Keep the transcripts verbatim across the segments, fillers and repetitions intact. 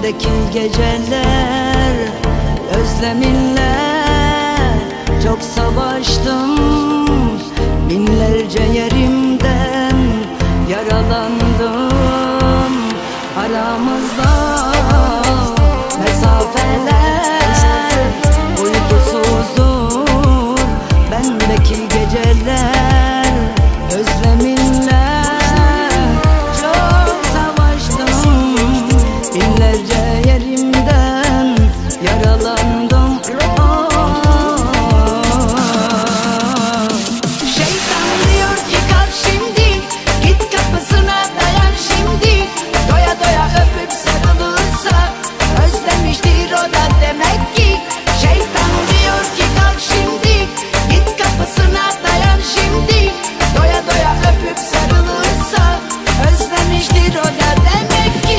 bendeki geceler özleminle çok savaştım. Binlerce yerimden yaralandım. Aramızda mesafeler uykusuzdur bendeki geceler özleminle çok savaştım. Binlerce yerimden yaralandım. Şeytan diyor ki kalk şimdi, git kapısına dayan şimdi. Doya doya öpüp sarılırsa özlemiştir o da demek ki. Şeytan diyor ki kalk şimdi, git kapısına dayan şimdi. Doya doya öpüp sarılırsa özlemiştir o da demek ki.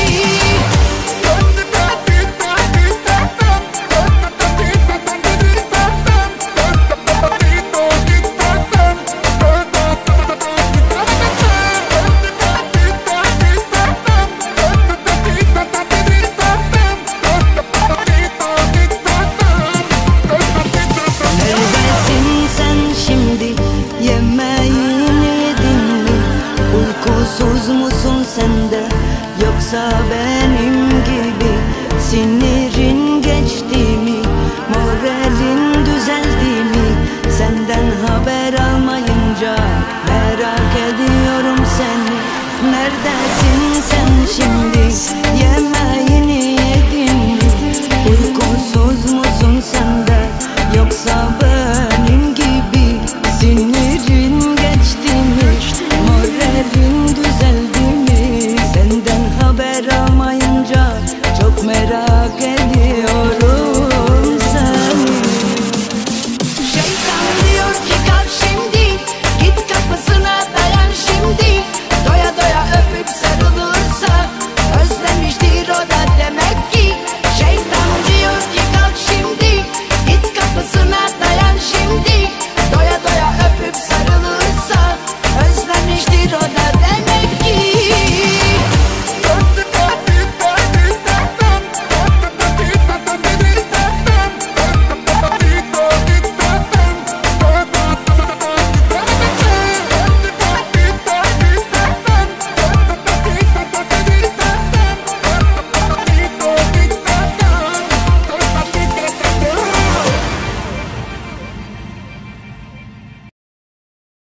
Neredesin sen şimdi, yemeğini yedin mi? Uykusuz musun sen de, yoksa benim gibi sinir